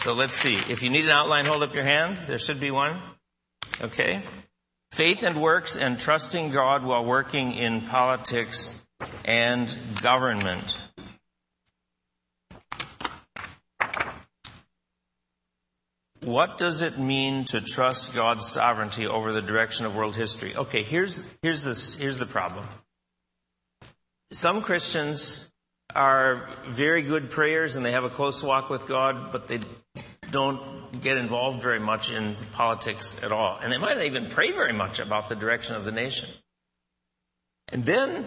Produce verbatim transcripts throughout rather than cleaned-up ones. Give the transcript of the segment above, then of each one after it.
So let's see. If you need an outline, hold up your hand. There should be one. Okay. Faith and works and trusting God while working in politics and government. What does it mean to trust God's sovereignty over the direction of world history? Okay, here's here's this here's the problem. Some Christians are very good prayers and they have a close walk with God, but they don't get involved very much in politics at all. And they might not even pray very much about the direction of the nation. And then,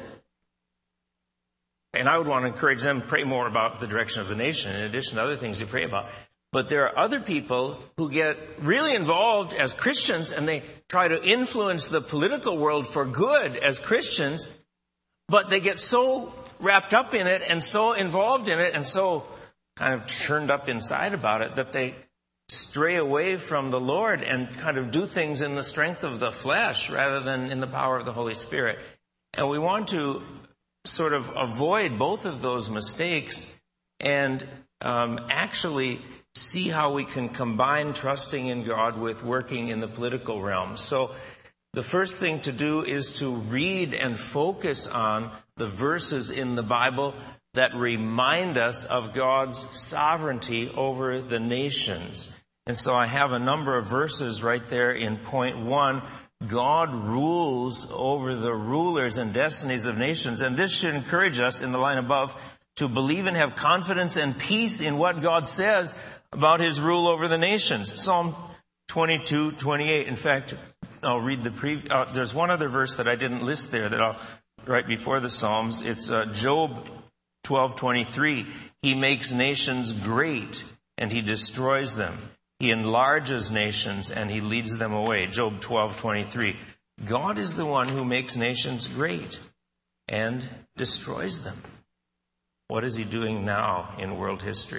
and I would want to encourage them to pray more about the direction of the nation in addition to other things they pray about. But there are other people who get really involved as Christians and they try to influence the political world for good as Christians, but they get so wrapped up in it and so involved in it and so kind of turned up inside about it that they stray away from the Lord and kind of do things in the strength of the flesh rather than in the power of the Holy Spirit. And we want to sort of avoid both of those mistakes and um, actually see how we can combine trusting in God with working in the political realm. So the first thing to do is to read and focus on the verses in the Bible that remind us of God's sovereignty over the nations. And so I have a number of verses right there in point one. God rules over the rulers and destinies of nations. And this should encourage us in the line above to believe and have confidence and peace in what God says about his rule over the nations. Psalm twenty-two, twenty-eight. In fact, I'll read the pre. Uh, there's one other verse that I didn't list there that I'll right before the Psalms. It's uh, Job twelve, twenty-three. He makes nations great and he destroys them. He enlarges nations and he leads them away. Job twelve, twenty-three. God is the one who makes nations great and destroys them. What is he doing now in world history?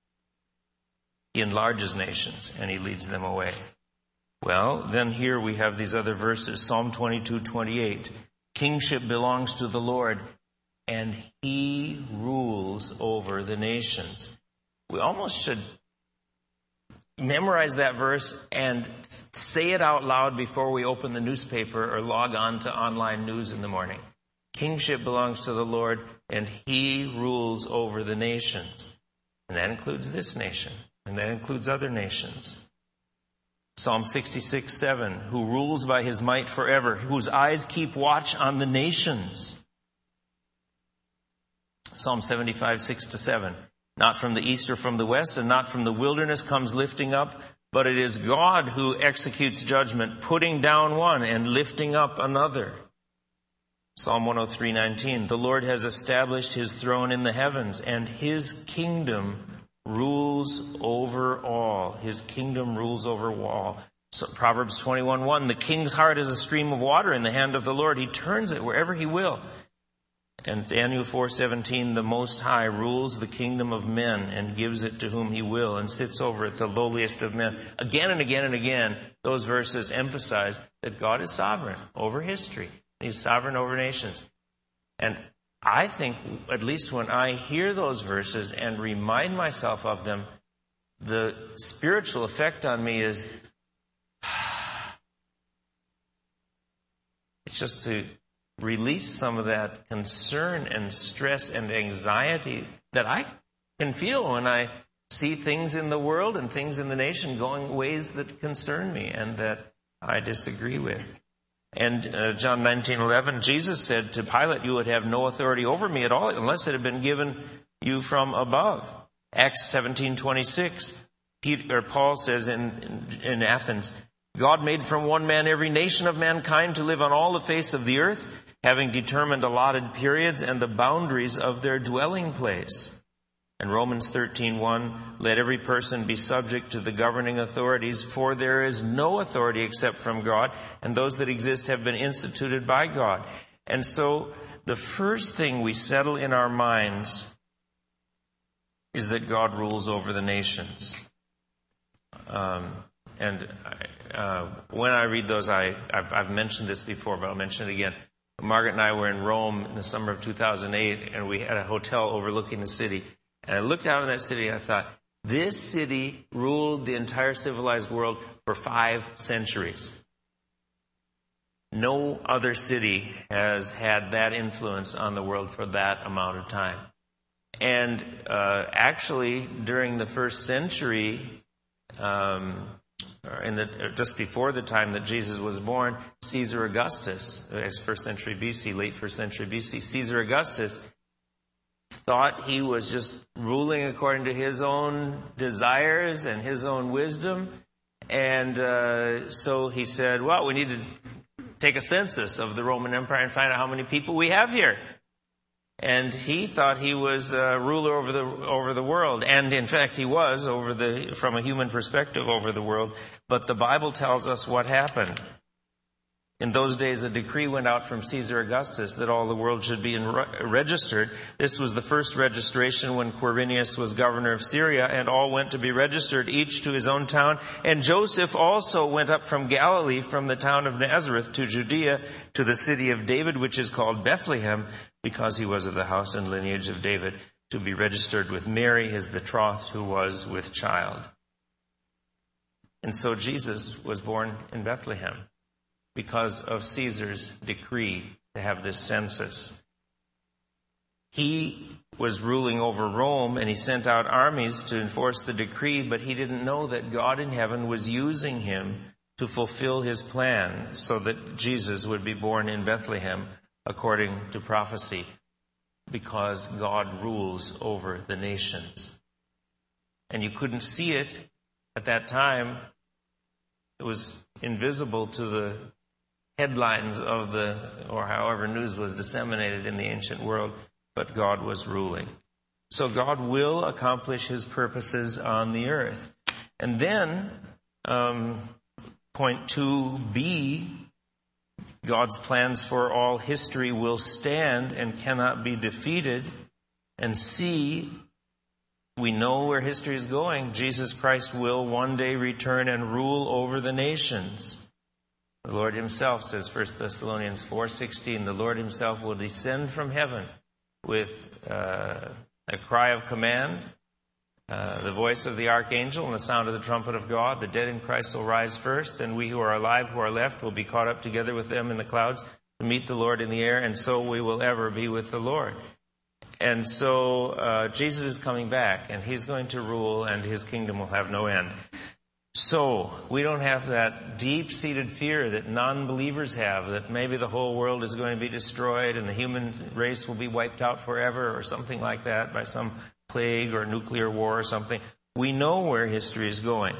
He enlarges nations and he leads them away. Well, then here we have these other verses. Psalm twenty-two, twenty-eight. Kingship belongs to the Lord and he rules over the nations. We almost should memorize that verse and say it out loud before we open the newspaper or log on to online news in the morning. Kingship belongs to the Lord and he rules over the nations. And that includes this nation. And that includes other nations. Psalm sixty-six, seven. Who rules by his might forever, whose eyes keep watch on the nations. Psalm seventy-five, six to seven. Not from the east or from the west, and not from the wilderness comes lifting up, but it is God who executes judgment, putting down one and lifting up another. Psalm one oh three, nineteen. The Lord has established his throne in the heavens, and his kingdom rules over all. His kingdom rules over all. So Proverbs twenty-one, one. The king's heart is a stream of water in the hand of the Lord. He turns it wherever he will. And Daniel four, seventeen. The Most High rules the kingdom of men and gives it to whom he will and sits over it, the lowliest of men. Again and again and again, those verses emphasize that God is sovereign over history. He's sovereign over nations. And I think, at least when I hear those verses and remind myself of them, the spiritual effect on me is, it's just to release some of that concern and stress and anxiety that I can feel when I see things in the world and things in the nation going ways that concern me and that I disagree with. And uh, John nineteen, eleven, Jesus said to Pilate, you would have no authority over me at all unless it had been given you from above. Acts seventeen, twenty-six, Peter, or Paul says in, in, in Athens, God made from one man every nation of mankind to live on all the face of the earth, having determined allotted periods and the boundaries of their dwelling place. And Romans thirteen, one, let every person be subject to the governing authorities, for there is no authority except from God, and those that exist have been instituted by God. And so the first thing we settle in our minds is that God rules over the nations. Um, and uh, when I read those, I, I've, I've mentioned this before, but I'll mention it again. Margaret and I were in Rome in the summer of two thousand eight, and we had a hotel overlooking the city. And I looked out in that city and I thought, This city ruled the entire civilized world for five centuries. No other city has had that influence on the world for that amount of time. And uh, actually, during the first century, um, or in the just before the time that Jesus was born, Caesar Augustus, as first century B C, late first century B C, Caesar Augustus thought he was just ruling according to his own desires and his own wisdom. And uh, so he said, well, we need to take a census of the Roman Empire and find out how many people we have here. And he thought he was a ruler over the over the world. And in fact, he was, over the from a human perspective, over the world. But the Bible tells us what happened. In those days, a decree went out from Caesar Augustus that all the world should be in re- registered. This was the first registration when Quirinius was governor of Syria, and all went to be registered, each to his own town. And Joseph also went up from Galilee, from the town of Nazareth to Judea, to the city of David, which is called Bethlehem, because he was of the house and lineage of David, to be registered with Mary, his betrothed, who was with child. And so Jesus was born in Bethlehem, because of Caesar's decree to have this census. He was ruling over Rome, and he sent out armies to enforce the decree, but he didn't know that God in heaven was using him to fulfill his plan so that Jesus would be born in Bethlehem according to prophecy, because God rules over the nations. And you couldn't see it at that time. It was invisible to the headlines of the, or however news was disseminated in the ancient world, but God was ruling. So God will accomplish his purposes on the earth. And then, um, point two B, God's plans for all history will stand and cannot be defeated. And C, we know where history is going. Jesus Christ will one day return and rule over the nations. The Lord himself, says First Thessalonians four sixteen, the Lord himself will descend from heaven with uh, a cry of command, uh, the voice of the archangel, and the sound of the trumpet of God. The dead in Christ will rise first, and we who are alive, who are left, will be caught up together with them in the clouds to meet the Lord in the air, and so we will ever be with the Lord. And so uh, Jesus is coming back, and he's going to rule, and his kingdom will have no end. So we don't have that deep-seated fear that non-believers have, that maybe the whole world is going to be destroyed and the human race will be wiped out forever or something like that by some plague or nuclear war or something. We know where history is going.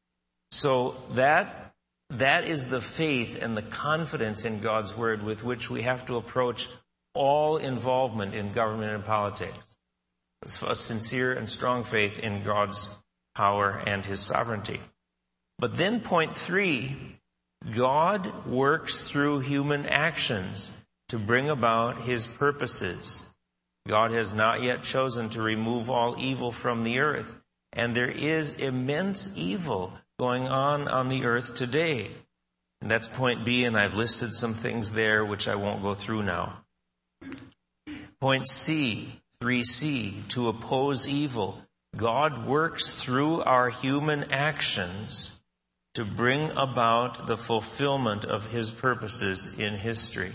So that that is the faith and the confidence in God's word with which we have to approach all involvement in government and politics. It's a sincere and strong faith in God's power and his sovereignty. But then point three, God works through human actions to bring about his purposes. God has not yet chosen to remove all evil from the earth, and there is immense evil going on on the earth today. And that's point B, and I've listed some things there which I won't go through now. Point C, three C, to oppose evil. God works through our human actions to bring about the fulfillment of his purposes in history.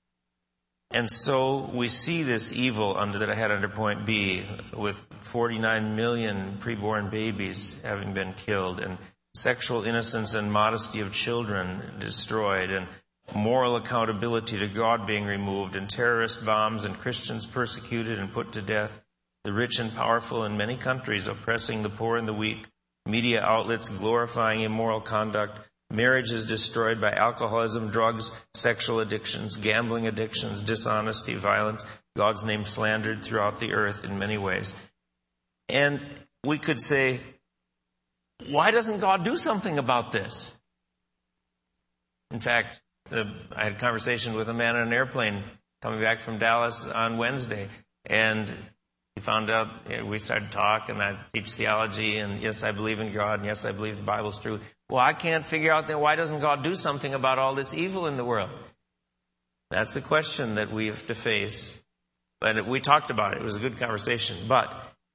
And so we see this evil under that I had under point B, with forty-nine million preborn babies having been killed, and sexual innocence and modesty of children destroyed, and moral accountability to God being removed, and terrorist bombs and Christians persecuted and put to death, the rich and powerful in many countries oppressing the poor and the weak, media outlets glorifying immoral conduct, marriages destroyed by alcoholism, drugs, sexual addictions, gambling addictions, dishonesty, violence, God's name slandered throughout the earth in many ways. And we could say, why doesn't God do something about this? In fact, the, I had a conversation with a man on an airplane coming back from Dallas on Wednesday, and he found out, you know, we started to talk, and I teach theology, and yes, I believe in God, and yes, I believe the Bible's true. Well, I can't figure out then why doesn't God do something about all this evil in the world? That's the question that we have to face. But we talked about it. It was a good conversation. But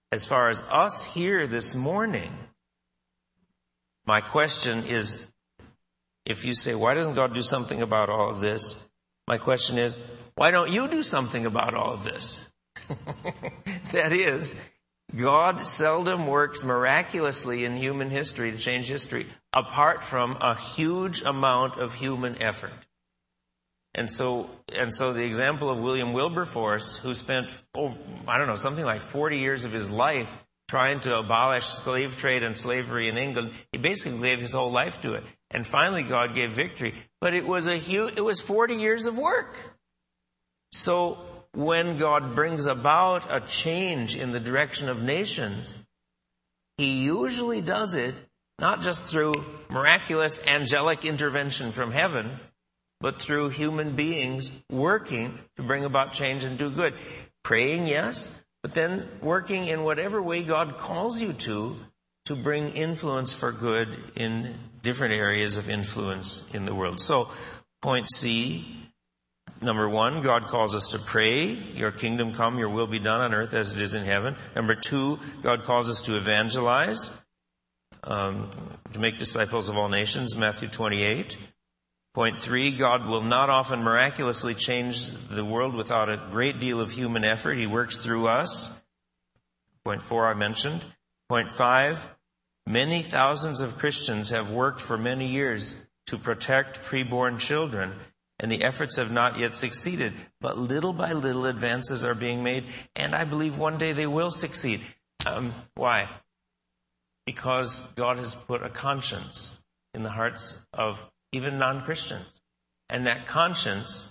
as far as us here this morning, my question is, if you say, why doesn't God do something about all of this? My question is, why don't you do something about all of this? That is, God seldom works miraculously in human history to change history apart from a huge amount of human effort. And so, and so the example of William Wilberforce, who spent, oh, I don't know, something like forty years of his life trying to abolish slave trade and slavery in England, he basically gave his whole life to it. And finally God gave victory. But it was a huge, it was forty years of work. So when God brings about a change in the direction of nations, he usually does it not just through miraculous angelic intervention from heaven, but through human beings working to bring about change and do good. Praying, yes, but then working in whatever way God calls you to, to bring influence for good in different areas of influence in the world. So, point C, number one, God calls us to pray, your kingdom come, your will be done on earth as it is in heaven. Number two, God calls us to evangelize, um, to make disciples of all nations, Matthew twenty-eight. Point three, God will not often miraculously change the world without a great deal of human effort. He works through us. Point four, I mentioned. Point five, many thousands of Christians have worked for many years to protect preborn children, and the efforts have not yet succeeded. But little by little advances are being made, and I believe one day they will succeed. Um, why? Because God has put a conscience in the hearts of even non-Christians. And that conscience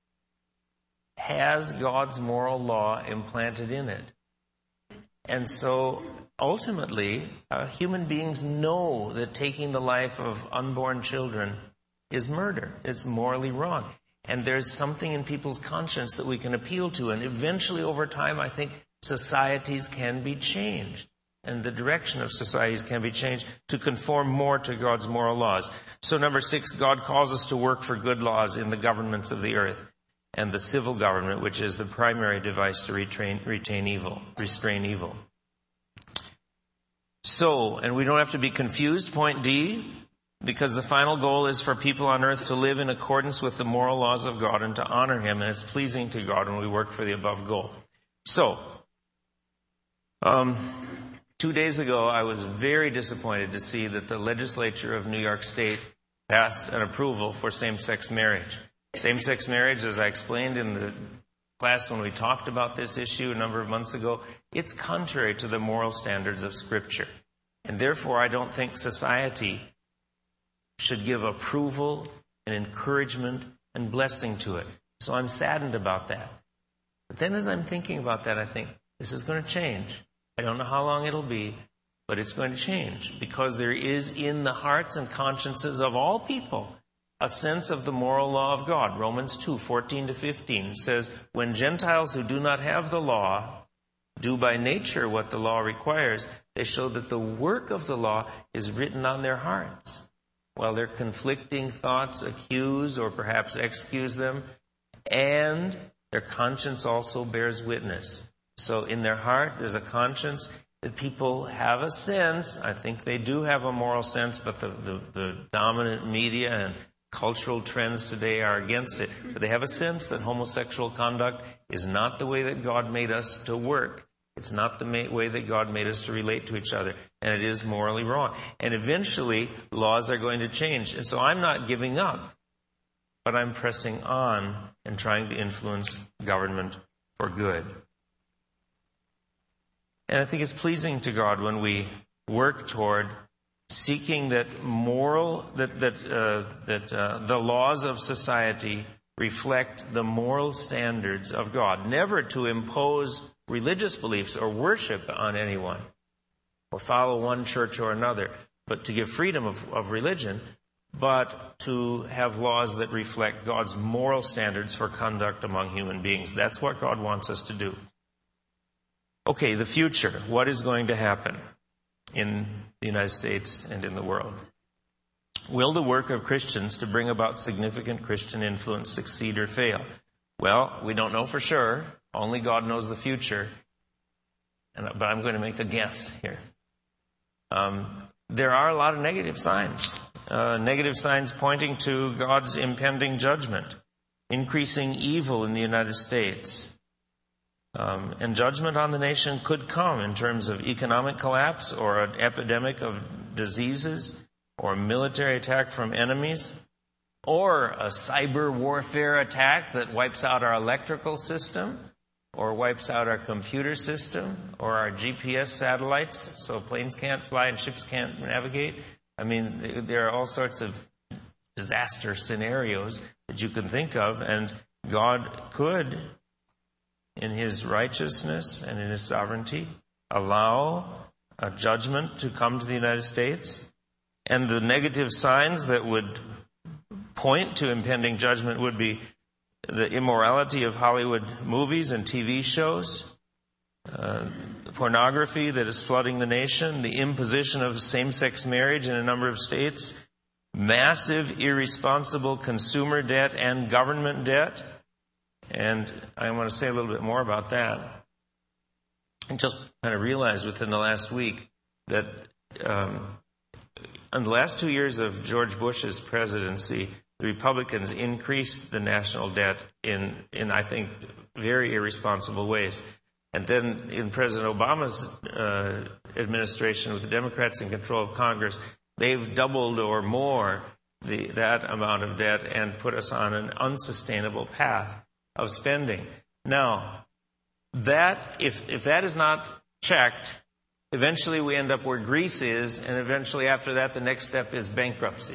has God's moral law implanted in it. And so ultimately, uh, human beings know that taking the life of unborn children is murder. It's morally wrong. And there's something in people's conscience that we can appeal to. And eventually, over time, I think societies can be changed. And the direction of societies can be changed to conform more to God's moral laws. So number six, God calls us to work for good laws in the governments of the earth and the civil government, which is the primary device to retrain, retain evil, restrain evil. So, and we don't have to be confused, point D, because the final goal is for people on earth to live in accordance with the moral laws of God and to honor Him, and it's pleasing to God when we work for the above goal. So, um... Two days ago, I was very disappointed to see that the legislature of New York State passed an approval for same-sex marriage. Same-sex marriage, as I explained in the class when we talked about this issue a number of months ago, it's contrary to the moral standards of Scripture. And therefore, I don't think society should give approval and encouragement and blessing to it. So I'm saddened about that. But then as I'm thinking about that, I think, this is going to change. I don't know how long it'll be, but it's going to change because there is in the hearts and consciences of all people a sense of the moral law of God. Romans two, fourteen to fifteen says, when Gentiles who do not have the law do by nature what the law requires, they show that the work of the law is written on their hearts, while their conflicting thoughts accuse or perhaps excuse them, and their conscience also bears witness. So in their heart, there's a conscience that people have a sense. I think they do have a moral sense, but the, the, the dominant media and cultural trends today are against it. But they have a sense that homosexual conduct is not the way that God made us to work. It's not the ma- way that God made us to relate to each other. And it is morally wrong. And eventually, laws are going to change. And so I'm not giving up, but I'm pressing on and trying to influence government for good. And I think it's pleasing to God when we work toward seeking that moral, that that uh, that uh, the laws of society reflect the moral standards of God, never to impose religious beliefs or worship on anyone, or follow one church or another, but to give freedom of, of religion, but to have laws that reflect God's moral standards for conduct among human beings. That's what God wants us to do. Okay, the future. What is going to happen in the United States and in the world? Will the work of Christians to bring about significant Christian influence succeed or fail? Well, we don't know for sure. Only God knows the future. and, but I'm going to make a guess here. Um, there are a lot of negative signs. Uh, negative signs pointing to God's impending judgment, increasing evil in the United States. Um, and judgment on the nation could come in terms of economic collapse or an epidemic of diseases or a military attack from enemies or a cyber warfare attack that wipes out our electrical system or wipes out our computer system or our G P S satellites so planes can't fly and ships can't navigate. I mean, there are all sorts of disaster scenarios that you can think of, and God could, in his righteousness and in his sovereignty, allow a judgment to come to the United States. And the negative signs that would point to impending judgment would be the immorality of Hollywood movies and T V shows, uh, pornography that is flooding the nation, the imposition of same-sex marriage in a number of states, massive irresponsible consumer debt and government debt. And I want to say a little bit more about that. I just kind of realized within the last week that um, in the last two years of George Bush's presidency, the Republicans increased the national debt in, in I think, very irresponsible ways. And then in President Obama's uh, administration, with the Democrats in control of Congress, they've doubled or more the, that amount of debt and put us on an unsustainable path of spending. Now, that if if that is not checked, eventually we end up where Greece is, and eventually after that the next step is bankruptcy.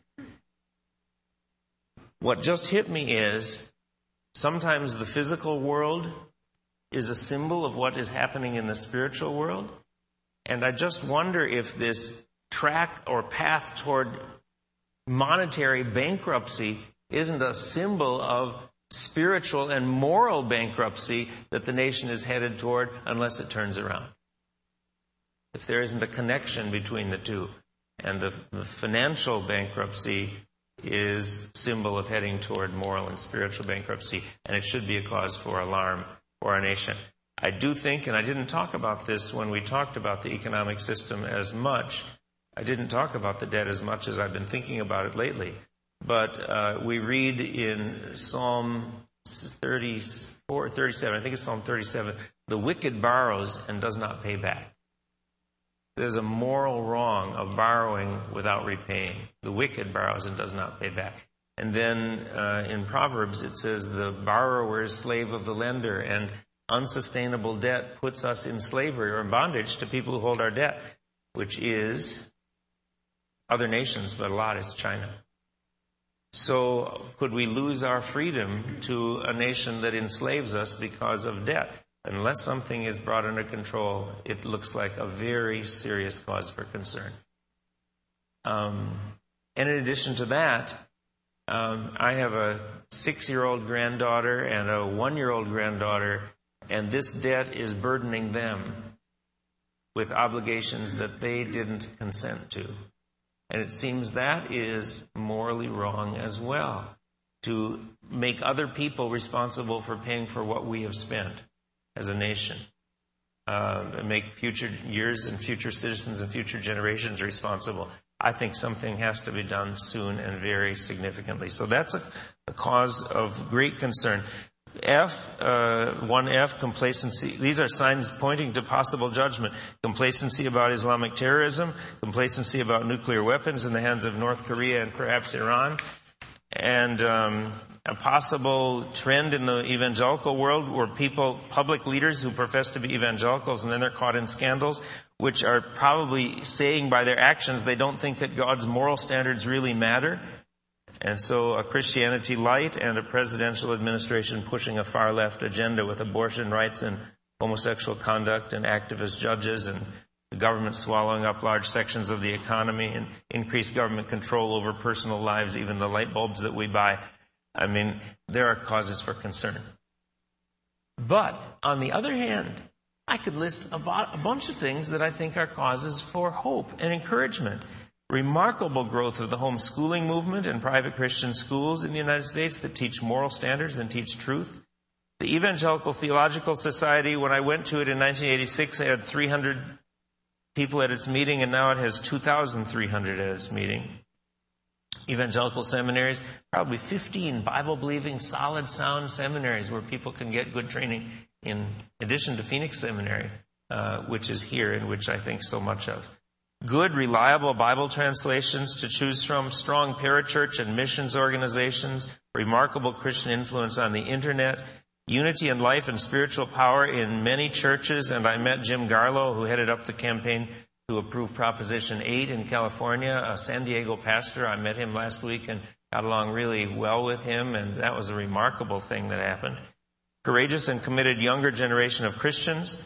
What just hit me is sometimes the physical world is a symbol of what is happening in the spiritual world, and I just wonder if this track or path toward monetary bankruptcy isn't a symbol of spiritual and moral bankruptcy that the nation is headed toward unless it turns around. If there isn't a connection between the two. And the, the financial bankruptcy is symbol of heading toward moral and spiritual bankruptcy, and it should be a cause for alarm for our nation. I do think, and I didn't talk about this when we talked about the economic system as much, I didn't talk about the debt as much as I've been thinking about it lately. But uh, we read in Psalm thirty-four, thirty-seven, I think it's Psalm thirty-seven, the wicked borrows and does not pay back. There's a moral wrong of borrowing without repaying. The wicked borrows and does not pay back. And then uh, in Proverbs it says the borrower is slave of the lender, and unsustainable debt puts us in slavery or in bondage to people who hold our debt, which is other nations, but a lot is China. So could we lose our freedom to a nation that enslaves us because of debt? Unless something is brought under control, it looks like a very serious cause for concern. Um, and in addition to that, um, I have a six-year-old granddaughter and a one-year-old granddaughter, and this debt is burdening them with obligations that they didn't consent to. And it seems that is morally wrong as well, to make other people responsible for paying for what we have spent as a nation, uh, and make future years and future citizens and future generations responsible. I think something has to be done soon and very significantly. So that's a, a cause of great concern. F, uh, one F, complacency. These are signs pointing to possible judgment. Complacency about Islamic terrorism, complacency about nuclear weapons in the hands of North Korea and perhaps Iran, and um, a possible trend in the evangelical world where people, public leaders who profess to be evangelicals, and then they're caught in scandals, which are probably saying by their actions they don't think that God's moral standards really matter. And so a Christianity light and a presidential administration pushing a far-left agenda with abortion rights and homosexual conduct and activist judges, and the government swallowing up large sections of the economy and increased government control over personal lives, even the light bulbs that we buy. I mean, there are causes for concern. But on the other hand, I could list a, bo- a bunch of things that I think are causes for hope and encouragement. Remarkable growth of the homeschooling movement and private Christian schools in the United States that teach moral standards and teach truth. The Evangelical Theological Society, when I went to it in nineteen eighty-six, it had three hundred people at its meeting, and now it has two thousand three hundred at its meeting. Evangelical seminaries, probably fifteen Bible-believing, solid, sound seminaries where people can get good training, in addition to Phoenix Seminary, uh, which is here and which I think so much of. Good, reliable Bible translations to choose from, strong parachurch and missions organizations, remarkable Christian influence on the internet, unity and life and spiritual power in many churches. And I met Jim Garlow, who headed up the campaign to approve Proposition eight in California, a San Diego pastor. I met him last week and got along really well with him, and that was a remarkable thing that happened. Courageous and committed younger generation of Christians.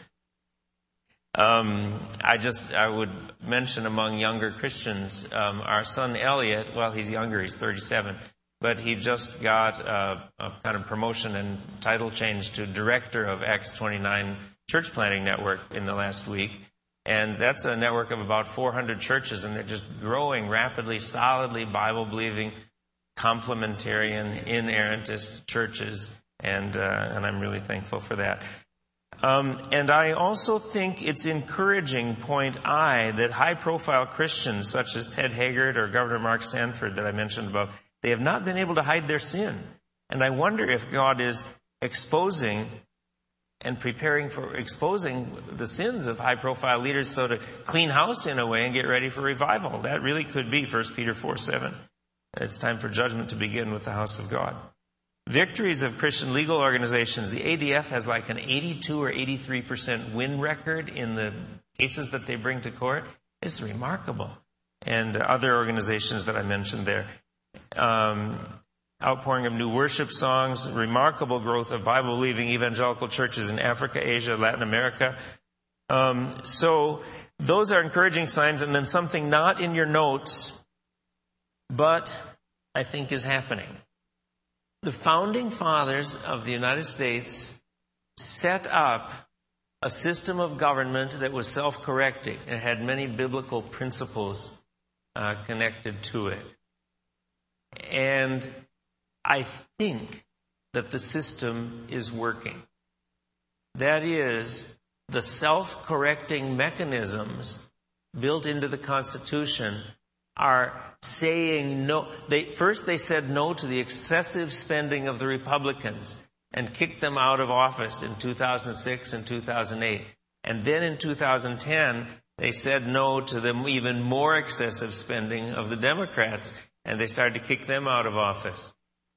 Um, I just, I would mention among younger Christians, um, our son Elliot, well, he's younger, he's thirty-seven, but he just got a, a kind of promotion and title change to director of Acts twenty-nine Church Planting Network in the last week. And that's a network of about four hundred churches, and they're just growing rapidly, solidly Bible-believing, complementarian, inerrantist churches, and uh, and I'm really thankful for that. Um, and I also think it's encouraging, point I, that high-profile Christians such as Ted Haggard or Governor Mark Sanford that I mentioned above, they have not been able to hide their sin. And I wonder if God is exposing and preparing for exposing the sins of high-profile leaders so to clean house in a way and get ready for revival. That really could be First Peter four seven. It's time for judgment to begin with the house of God. Victories of Christian legal organizations. The A D F has like an eighty-two or eighty-three percent win record in the cases that they bring to court. It's remarkable. And other organizations that I mentioned there. Um, outpouring of new worship songs, remarkable growth of Bible-believing evangelical churches in Africa, Asia, Latin America. Um, so those are encouraging signs. And then something not in your notes, but I think is happening. The founding fathers of the United States set up a system of government that was self-correcting and had many biblical principles uh, connected to it. And I think that the system is working. That is, the self-correcting mechanisms built into the Constitution are saying no. They, first they said no to the excessive spending of the Republicans and kicked them out of office in two thousand six and two thousand eight. And then in two thousand ten, they said no to the even more excessive spending of the Democrats, and they started to kick them out of office.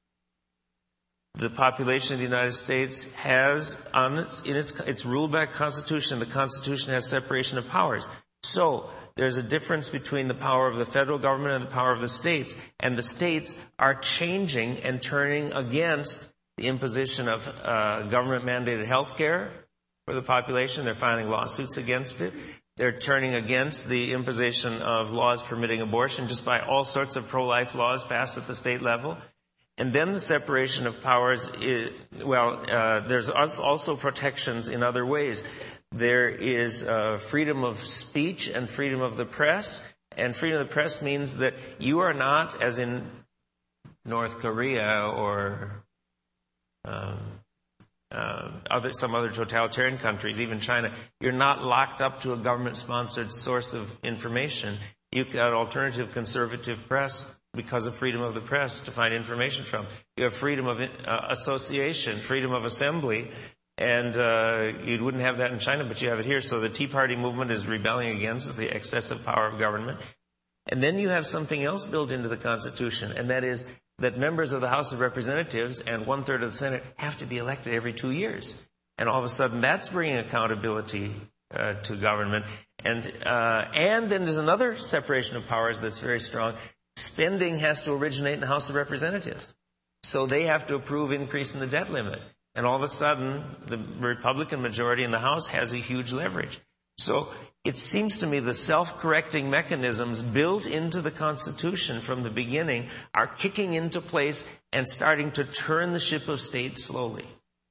The population of the United States has, on its, in its, it's ruled by a Constitution. The Constitution has separation of powers. So there's a difference between the power of the federal government and the power of the states. And the states are changing and turning against the imposition of uh, government-mandated health care for the population. They're filing lawsuits against it. They're turning against the imposition of laws permitting abortion just by all sorts of pro-life laws passed at the state level. And then the separation of powers, is, well, uh, there's also protections in other ways. There is uh, freedom of speech and freedom of the press. And freedom of the press means that you are not, as in North Korea or um, uh, other, some other totalitarian countries, even China, you're not locked up to a government-sponsored source of information. You've got alternative conservative press because of freedom of the press to find information from. You have freedom of uh, association, freedom of assembly. And uh, you wouldn't have that in China, but you have it here. So the Tea Party movement is rebelling against the excessive power of government. And then you have something else built into the Constitution, and that is that members of the House of Representatives and one-third of the Senate have to be elected every two years. And all of a sudden, that's bringing accountability uh, to government. And uh, and then there's another separation of powers that's very strong. Spending has to originate in the House of Representatives. So they have to approve increase in the debt limit. And all of a sudden, the Republican majority in the House has a huge leverage. So it seems to me the self-correcting mechanisms built into the Constitution from the beginning are kicking into place and starting to turn the ship of state slowly.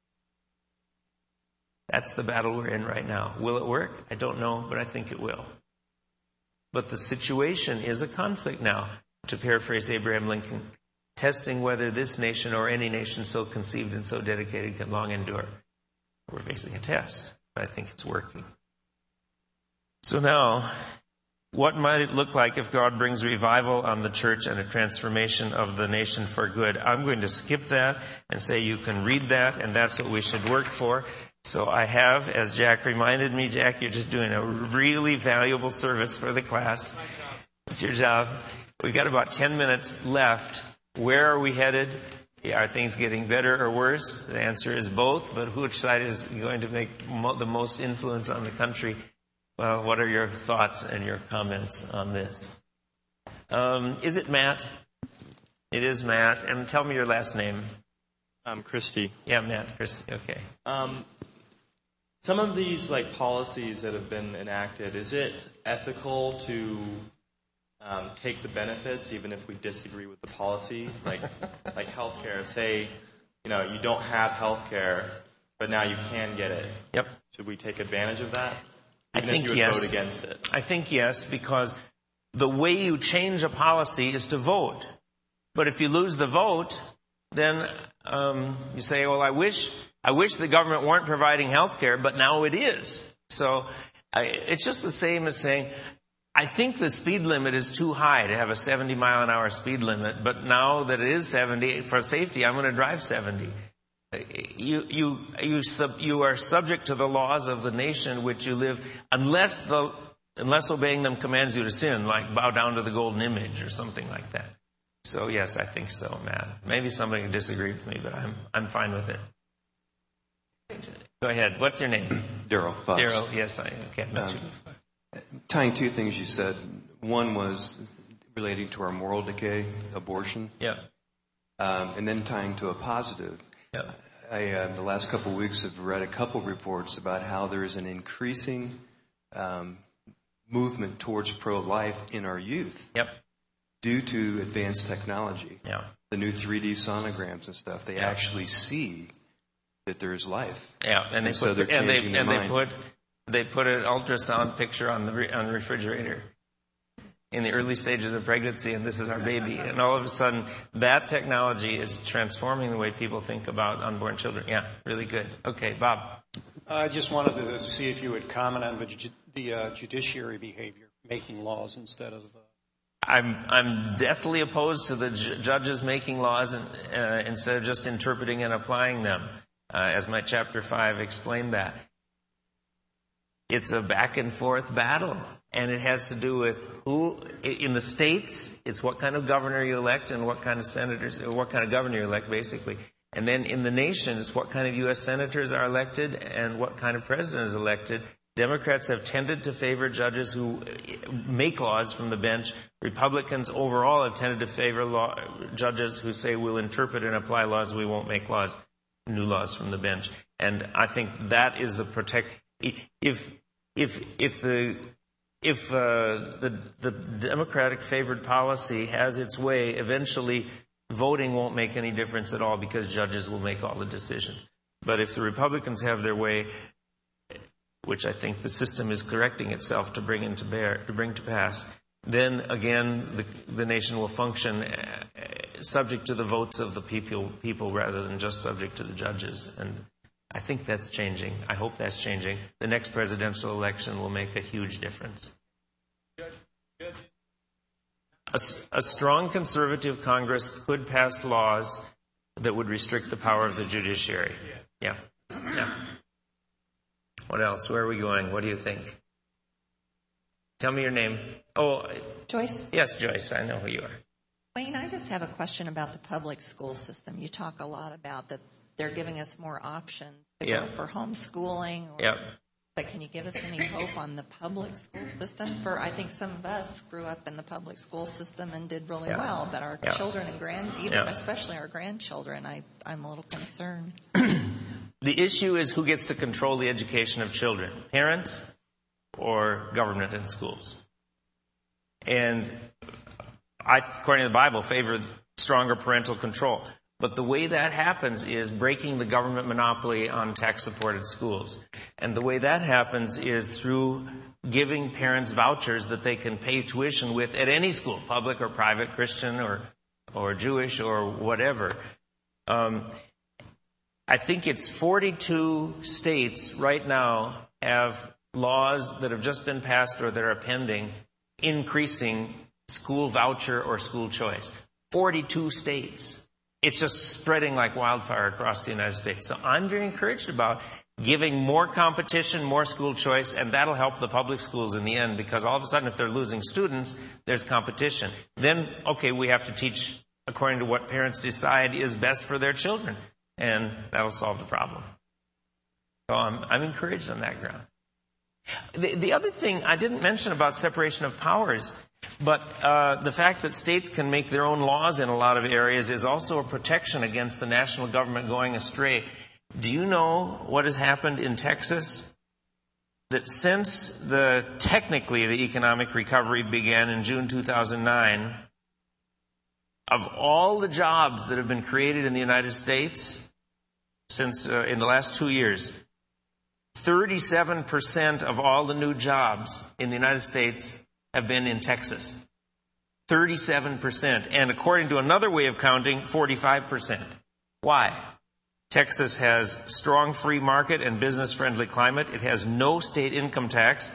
That's the battle we're in right now. Will it work? I don't know, but I think it will. But the situation is a conflict now, to paraphrase Abraham Lincoln. testing whether this nation or any nation so conceived and so dedicated can long endure. We're facing a test, but I think it's working. So now, what might it look like if God brings revival on the church and a transformation of the nation for good? I'm going to skip that and say you can read that, and that's what we should work for. So I have, as Jack reminded me, Jack, you're just doing a really valuable service for the class. It's your job. We've got about ten minutes left. Where are we headed? Are things getting better or worse? The answer is both, but which side is going to make mo- the most influence on the country? Well, what are your thoughts and your comments on this? Um, is it Matt? It is Matt. And tell me your last name. I'm Christy. Yeah, Matt, Christy. Okay. Um, some of these like policies that have been enacted, is it ethical to um, take the benefits even if we disagree with the policy? Like, like healthcare. Say, you know, you don't have healthcare, but now you can get it. Yep. Should we take advantage of that? I Even think if you would yes. vote against it. I think yes, because the way you change a policy is to vote. But if you lose the vote, then um, you say, well, I wish I wish the government weren't providing health care, but now it is. So I, it's just the same as saying, I think the speed limit is too high to have a seventy mile an hour speed limit, but now that it is seventy, for safety, I'm going to drive seventy. You you you sub, you are subject to the laws of the nation which you live, unless the unless obeying them commands you to sin, like bow down to the golden image or something like that. So yes, I think so, Matt. Maybe somebody can disagree with me, but I'm I'm fine with it. Go ahead. What's your name? Daryl Fox. Daryl. Yes, I okay. Um, tying two things you said. One was relating to our moral decay, abortion. Yeah. Um, and then tying to a positive. Yeah. I, uh, the last couple of weeks, have read a couple reports about how there is an increasing um, movement towards pro-life in our youth. Yep. Due to advanced technology. Yeah. The new three D sonograms and stuff. They yeah. actually see that there is life. Yeah, and they and put so they're and they changing their and they mind. put they put an ultrasound picture on the re, on the refrigerator in the early stages of pregnancy, and this is our baby. And all of a sudden, that technology is transforming the way people think about unborn children. Yeah, really good. Okay, Bob. I just wanted to see if you would comment on the ju- the uh, judiciary behavior, making laws instead of. Uh... I'm I'm deathly opposed to the ju- judges making laws and, uh, instead of just interpreting and applying them, uh, as my chapter five explained that. It's a back and forth battle, and it has to do with who in the states. It's what kind of governor you elect and what kind of senators, or what kind of governor you elect, basically. And then in the nation, it's what kind of U S senators are elected and what kind of president is elected. Democrats have tended to favor judges who make laws from the bench. Republicans overall have tended to favor law, judges who say we'll interpret and apply laws, we won't make laws, new laws from the bench. And I think that is the protect. If if if the if uh, the the Democratic favored policy has its way, eventually voting won't make any difference at all because judges will make all the decisions. But if the Republicans have their way, which I think the system is correcting itself to bring into bear, to bring to pass, then again the, the nation will function uh, subject to the votes of the people, people rather than just subject to the judges. And I think that's changing. I hope that's changing. The next presidential election will make a huge difference. A, a strong conservative Congress could pass laws that would restrict the power of the judiciary. Yeah. Yeah. What else? Where are we going? What do you think? Tell me your name. Oh, Joyce? Yes, Joyce. I know who you are. Wayne, I just have a question about the public school system. You talk a lot about that they're giving us more options to Yeah. go for homeschooling. Or, Yep. But can you give us any hope on the public school system? For I think some of us grew up in the public school system and did really Yeah. well, but our Yeah. children and grand, even Yeah. especially our grandchildren, I, I'm a little concerned. The issue is who gets to control the education of children, parents or government and schools. And I, according to the Bible, favor stronger parental control. But the way that happens is breaking the government monopoly on tax-supported schools. And the way that happens is through giving parents vouchers that they can pay tuition with at any school, public or private, Christian or or Jewish or whatever. Um, I think it's forty-two states right now have laws that have just been passed or that are pending increasing school voucher or school choice. forty-two states. It's just spreading like wildfire across the United States. So I'm very encouraged about giving more competition, more school choice, and that'll help the public schools in the end, because all of a sudden if they're losing students, there's competition. Then, okay, we have to teach according to what parents decide is best for their children, and that'll solve the problem. So I'm, I'm encouraged on that ground. The, the other thing I didn't mention about separation of powers, but uh, the fact that states can make their own laws in a lot of areas is also a protection against the national government going astray. Do you know what has happened in Texas? That since the technically the economic recovery began in June two thousand nine, of all the jobs that have been created in the United States since uh, in the last two years, thirty-seven percent of all the new jobs in the United States have been in Texas. thirty-seven percent. And according to another way of counting, forty-five percent. Why? Texas has strong free market and business-friendly climate. It has no state income tax,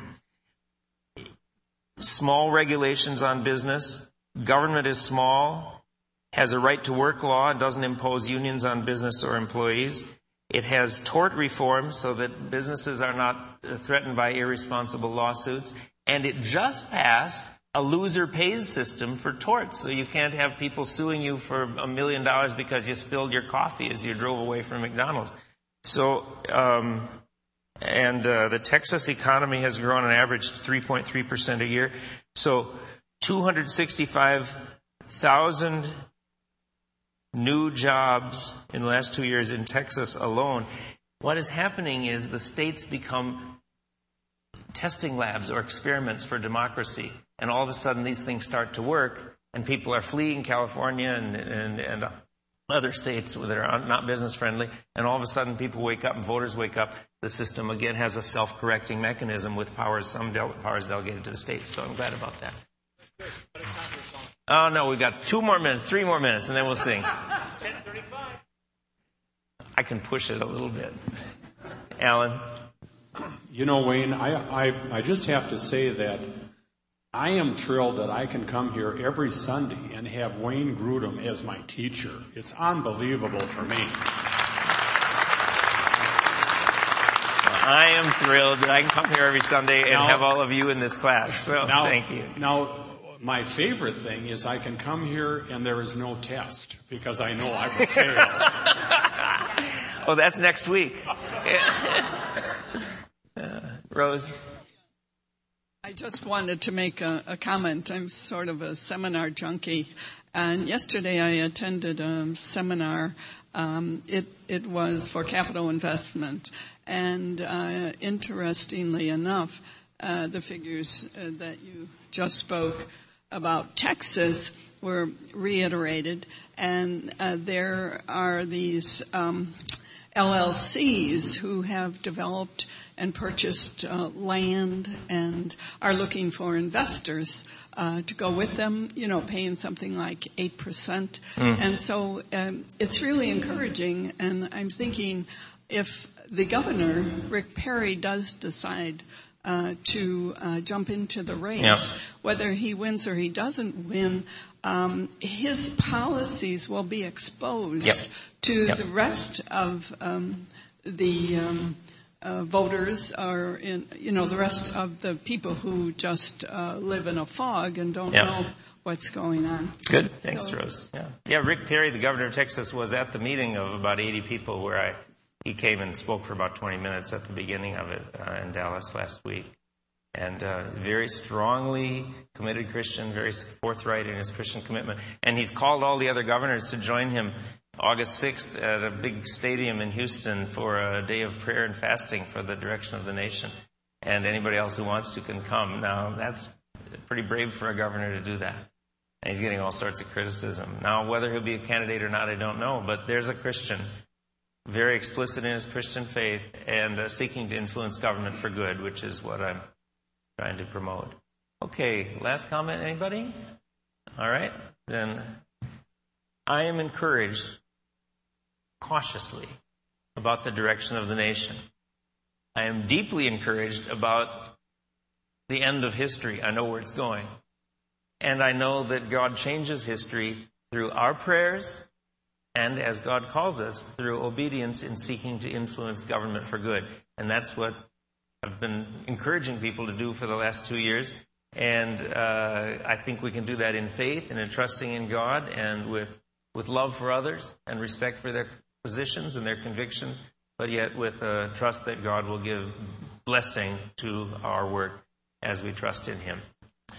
small regulations on business, government is small, has a right-to-work law and doesn't impose unions on business or employees. It has tort reform so that businesses are not threatened by irresponsible lawsuits. And it just passed a loser pays system for torts. So you can't have people suing you for a million dollars because you spilled your coffee as you drove away from McDonald's. So, um, and uh, the Texas economy has grown on average three point three percent a year. So two hundred sixty-five thousand new jobs in the last two years in Texas alone. What is happening is the states become testing labs or experiments for democracy. And all of a sudden these things start to work, and people are fleeing California and, and, and other states that are not business friendly. And all of a sudden people wake up and voters wake up. The system again has a self-correcting mechanism with powers, some del- powers delegated to the states. So I'm glad about that. Oh no, we've got two more minutes, three more minutes, and then we'll sing. ten thirty-five. I can push it a little bit. Alan? You know, Wayne, I, I, I just have to say that I am thrilled that I can come here every Sunday and have Wayne Grudem as my teacher. It's unbelievable for me. I am thrilled that I can come here every Sunday and now, have all of you in this class. So now, thank you. Now, my favorite thing is I can come here and there is no test because I know I will fail. Oh, that's next week. uh, Rose? I just wanted to make a, a comment. I'm sort of a seminar junkie. And yesterday I attended a seminar. Um, it, it was for capital investment. And uh, interestingly enough, uh, the figures uh, that you just spoke about Texas were reiterated. And uh, there are these um, L L Cs who have developed and purchased uh, land and are looking for investors uh, to go with them, you know, paying something like eight percent. Mm. And so um, it's really encouraging. And I'm thinking if the governor, Rick Perry, does decide uh, to uh, jump into the race, yep. whether he wins or he doesn't win, um, his policies will be exposed yep. to yep. the rest of um, the um Uh, voters are in, you know, the rest of the people who just uh, live in a fog and don't yep. know what's going on. Good. Thanks, so, Rose. Yeah. yeah, Rick Perry, the governor of Texas, was at the meeting of about eighty people where I he came and spoke for about twenty minutes at the beginning of it uh, in Dallas last week. And uh, very strongly committed Christian, very forthright in his Christian commitment. And he's called all the other governors to join him August sixth at a big stadium in Houston for a day of prayer and fasting for the direction of the nation. And anybody else who wants to can come. Now, that's pretty brave for a governor to do that. And he's getting all sorts of criticism. Now, whether he'll be a candidate or not, I don't know. But there's a Christian, very explicit in his Christian faith, and uh, seeking to influence government for good, which is what I'm trying to promote. Okay, last comment, anybody? All right, then I am encouraged cautiously about the direction of the nation. I am deeply encouraged about the end of history. I know where it's going. And I know that God changes history through our prayers and, as God calls us, through obedience in seeking to influence government for good. And that's what I've been encouraging people to do for the last two years. And uh, I think we can do that in faith and in trusting in God and with, with love for others and respect for their positions and their convictions, but yet with uh, trust that God will give blessing to our work as we trust in Him.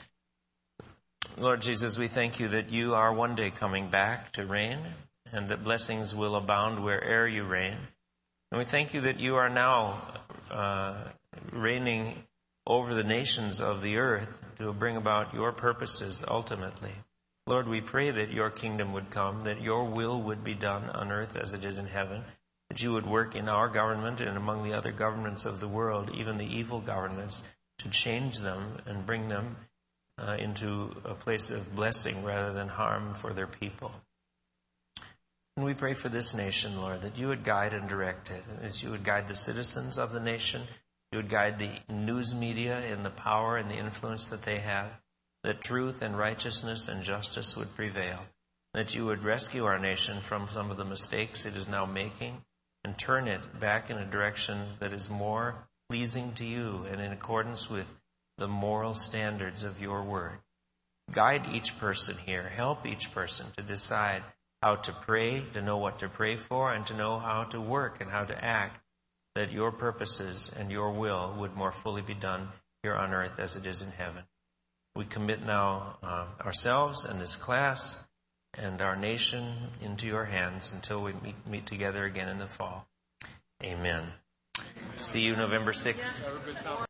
Lord Jesus, we thank you that you are one day coming back to reign and that blessings will abound where'er you reign. And we thank you that you are now uh, reigning over the nations of the earth to bring about your purposes ultimately. Lord, we pray that your kingdom would come, that your will would be done on earth as it is in heaven, that you would work in our government and among the other governments of the world, even the evil governments, to change them and bring them uh, into a place of blessing rather than harm for their people. And we pray for this nation, Lord, that you would guide and direct it, as you would guide the citizens of the nation, you would guide the news media in the power and the influence that they have, that truth and righteousness and justice would prevail, that you would rescue our nation from some of the mistakes it is now making and turn it back in a direction that is more pleasing to you and in accordance with the moral standards of your word. Guide each person here. Help each person to decide how to pray, to know what to pray for, and to know how to work and how to act, that your purposes and your will would more fully be done here on earth as it is in heaven. We commit now uh, ourselves and this class and our nation into your hands until we meet, meet together again in the fall. Amen. See you November sixth.